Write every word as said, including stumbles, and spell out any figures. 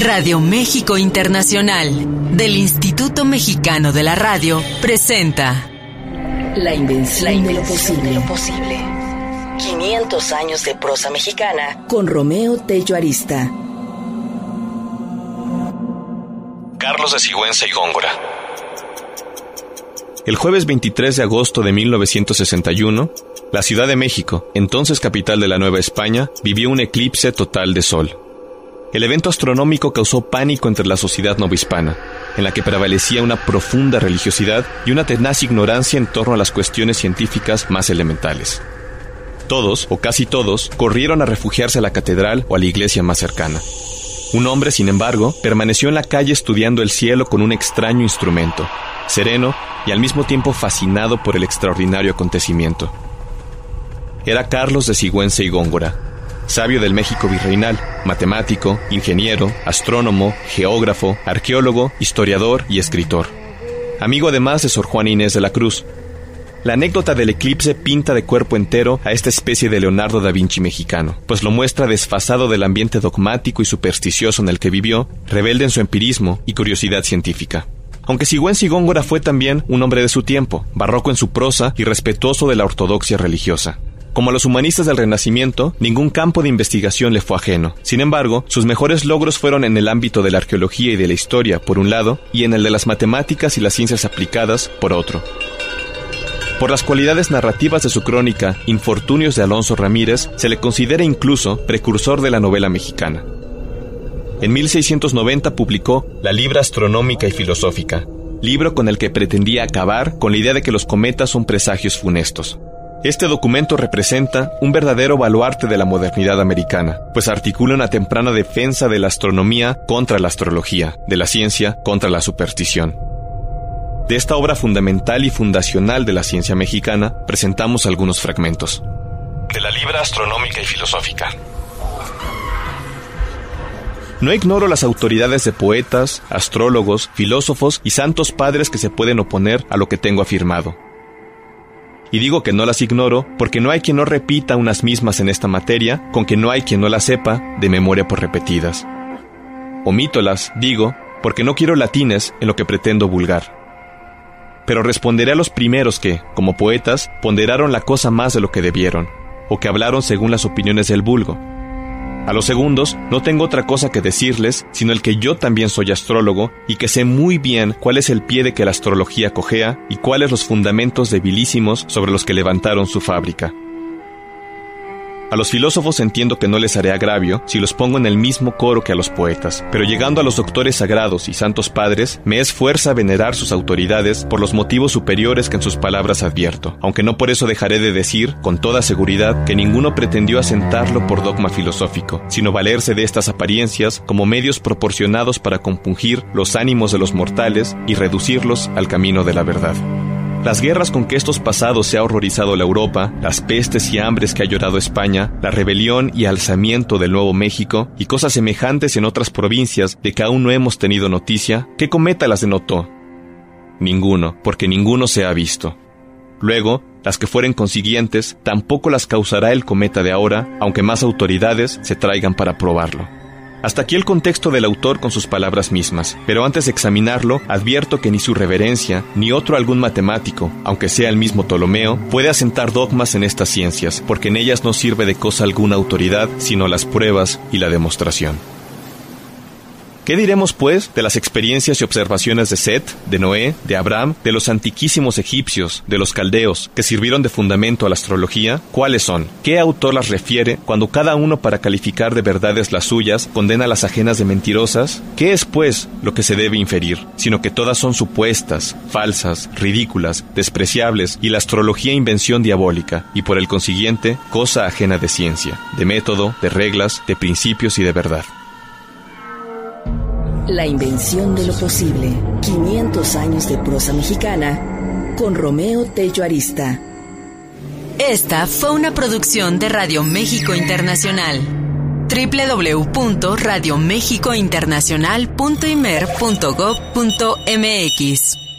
Radio México Internacional, del Instituto Mexicano de la Radio, presenta La invención, La invención de, lo posible. de lo posible. quinientos años de prosa mexicana con Romeo Tello Arista. Carlos de Sigüenza y Góngora. El jueves veintitrés de agosto de mil novecientos sesenta y uno, la Ciudad de México, entonces capital de la Nueva España, vivió un eclipse total de sol. El evento astronómico causó pánico entre la sociedad novohispana, en la que prevalecía una profunda religiosidad y una tenaz ignorancia en torno a las cuestiones científicas más elementales. Todos, o casi todos, corrieron a refugiarse a la catedral o a la iglesia más cercana. Un hombre, sin embargo, permaneció en la calle estudiando el cielo con un extraño instrumento, sereno y al mismo tiempo fascinado por el extraordinario acontecimiento. Era Carlos de Sigüenza y Góngora, sabio del México virreinal, matemático, ingeniero, astrónomo, geógrafo, arqueólogo, historiador y escritor. Amigo además de Sor Juana Inés de la Cruz. La anécdota del eclipse pinta de cuerpo entero a esta especie de Leonardo da Vinci mexicano, pues lo muestra desfasado del ambiente dogmático y supersticioso en el que vivió, rebelde en su empirismo y curiosidad científica. Aunque Sigüenza y Góngora fue también un hombre de su tiempo, barroco en su prosa y respetuoso de la ortodoxia religiosa. Como a los humanistas del Renacimiento, ningún campo de investigación le fue ajeno. Sin embargo, sus mejores logros fueron en el ámbito de la arqueología y de la historia, por un lado, y en el de las matemáticas y las ciencias aplicadas, por otro. Por las cualidades narrativas de su crónica, Infortunios de Alonso Ramírez, se le considera incluso precursor de la novela mexicana. En mil seiscientos noventa publicó La Libra Astronómica y Filosófica, libro con el que pretendía acabar con la idea de que los cometas son presagios funestos. Este documento representa un verdadero baluarte de la modernidad americana, pues articula una temprana defensa de la astronomía contra la astrología, de la ciencia contra la superstición. De esta obra fundamental y fundacional de la ciencia mexicana, presentamos algunos fragmentos. De la Libra Astronómica y Filosófica. No ignoro las autoridades de poetas, astrólogos, filósofos y santos padres que se pueden oponer a lo que tengo afirmado. Y digo que no las ignoro porque no hay quien no repita unas mismas en esta materia, con que no hay quien no las sepa de memoria por repetidas. Omítolas, digo, porque no quiero latines en lo que pretendo vulgar. Pero responderé a los primeros que, como poetas, ponderaron la cosa más de lo que debieron, o que hablaron según las opiniones del vulgo. A los segundos, no tengo otra cosa que decirles, sino el que yo también soy astrólogo y que sé muy bien cuál es el pie de que la astrología cojea y cuáles los fundamentos debilísimos sobre los que levantaron su fábrica. A los filósofos entiendo que no les haré agravio si los pongo en el mismo coro que a los poetas, pero llegando a los doctores sagrados y santos padres, me es fuerza venerar sus autoridades por los motivos superiores que en sus palabras advierto, aunque no por eso dejaré de decir, con toda seguridad, que ninguno pretendió asentarlo por dogma filosófico, sino valerse de estas apariencias como medios proporcionados para compungir los ánimos de los mortales y reducirlos al camino de la verdad. Las guerras con que estos pasados se ha horrorizado la Europa, las pestes y hambres que ha llorado España, la rebelión y alzamiento del Nuevo México y cosas semejantes en otras provincias de que aún no hemos tenido noticia, ¿qué cometa las denotó? Ninguno, porque ninguno se ha visto. Luego, las que fueren consiguientes, tampoco las causará el cometa de ahora, aunque más autoridades se traigan para probarlo. Hasta aquí el contexto del autor con sus palabras mismas, pero antes de examinarlo, advierto que ni su reverencia, ni otro algún matemático, aunque sea el mismo Ptolomeo, puede asentar dogmas en estas ciencias, porque en ellas no sirve de cosa alguna autoridad, sino las pruebas y la demostración. ¿Qué diremos, pues, de las experiencias y observaciones de Set, de Noé, de Abraham, de los antiquísimos egipcios, de los caldeos, que sirvieron de fundamento a la astrología? ¿Cuáles son? ¿Qué autor las refiere cuando cada uno para calificar de verdades las suyas condena las ajenas de mentirosas? ¿Qué es, pues, lo que se debe inferir? Sino que todas son supuestas, falsas, ridículas, despreciables y la astrología invención diabólica y por el consiguiente cosa ajena de ciencia, de método, de reglas, de principios y de verdad. La invención de lo posible. quinientos años de prosa mexicana con Romeo Tello Arista. Esta fue una producción de Radio México Internacional. doble u doble u doble u punto radio méxico internacional punto i m e r punto gob punto m x